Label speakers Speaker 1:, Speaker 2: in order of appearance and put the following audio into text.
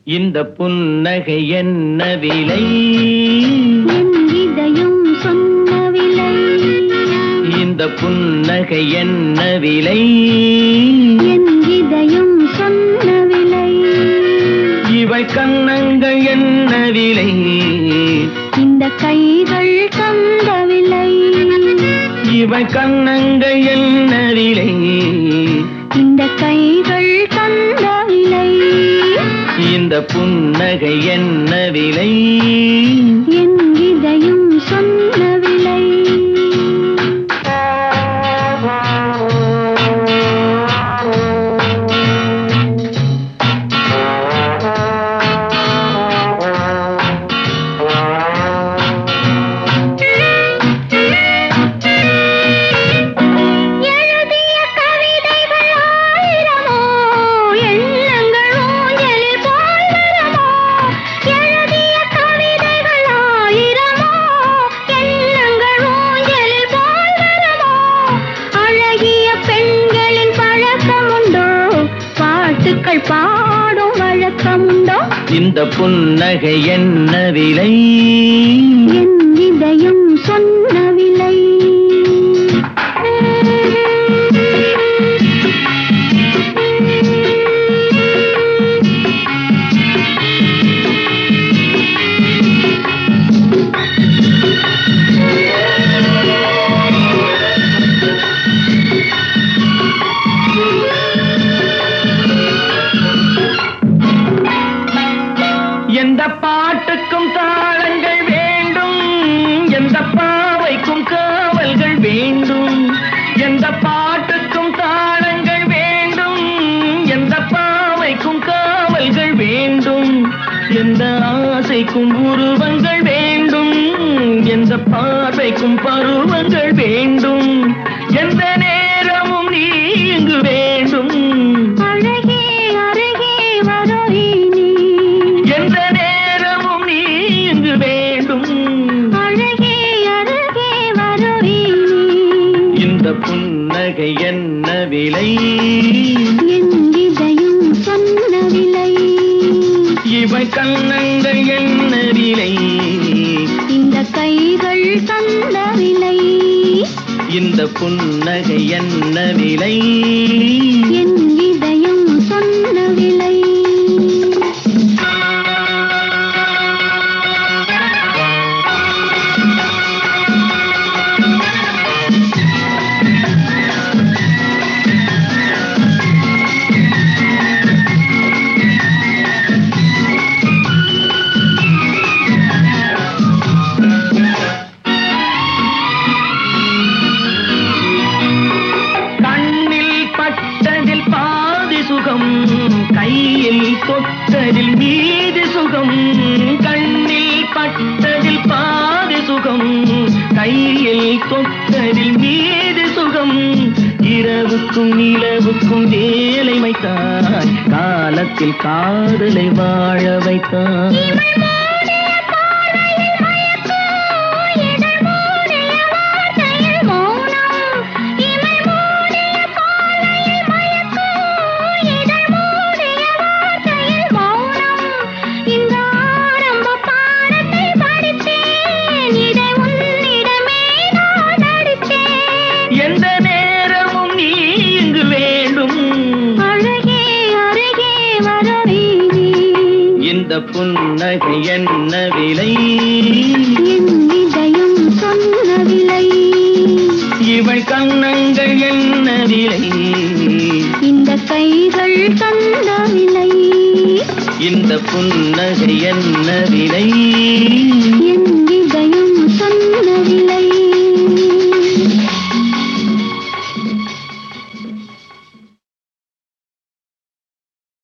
Speaker 1: இந்த புன்னகை என்ன விலை?
Speaker 2: என் இதயம் சொன்ன விலை.
Speaker 1: இந்த புன்னகை என்ன விலை?
Speaker 2: என் இதயம் சொன்ன விலை.
Speaker 1: இவள் கன்னங்கள் என்ன விலை?
Speaker 2: இந்த கைகள் தந்த விலை.
Speaker 1: இவள் கன்னங்கள் என்ன விலை?
Speaker 2: இந்த கைகள் தந்த விலை.
Speaker 1: இந்த புன்னகை என்ன விலை?
Speaker 2: என் இதயம் சொன்ன விலை. பாடும் வழக்கமுண்டோ?
Speaker 1: இந்த புன்னகை என்ன விலை?
Speaker 2: என் இதயம் சொன்ன விலை.
Speaker 1: எந்த பாட்டுக்கும் தாளங்கள் வேண்டும், எந்த பாவைக்கும் காவல்கள் வேண்டும். எந்த பாட்டுக்கும் தாளங்கள் வேண்டும், எந்த பாவைக்கும் காவல்கள் வேண்டும். எந்த ஆசைக்கும் உருவங்கள் வேண்டும், எந்த பார்வைக்கும் பருவங்கள் வேண்டும். எந்த நேரமும் நீ இங்கு வேண்டும்.
Speaker 2: அழகே அருகே வருவீனி.
Speaker 1: எந்த நேரமும் நீ இங்கு வேண்டும்.
Speaker 2: அழகே அருகே வருவீனி.
Speaker 1: இந்த புன்னகை என்ன விலை?
Speaker 2: என் இதயம் சொன்ன விலை.
Speaker 1: இவள் கன்னங்கள் என்ன விலை?
Speaker 2: இந்த கைகள் தந்த விலை.
Speaker 1: இந்த புன்னகை என்ன விலை?
Speaker 2: என் இதயம் சொன்ன விலை.
Speaker 1: கையில் தொட்டதில் மீது சுகம். கண்ணில் பட்டதில் பாதி சுகம், கையில் தொட்டதில் மீது சுகம். இரவுக்கும் நிலவுக்கும் வேலை வைத்தாய், காலத்தில் காதலை வாழ வைத்தாய். எந்த நேரமும் நீ இங்கு வேண்டும்.
Speaker 2: அழகே அருகே வருவீனி.
Speaker 1: இந்த புன்னகை என்ன விலை?
Speaker 2: என் இதயம் சொன்ன விலை.
Speaker 1: இவள் கன்னங்கள் என்ன விலை?
Speaker 2: இந்த கைகள் தந்த விலை.
Speaker 1: இந்த புன்னகை என்ன விலை?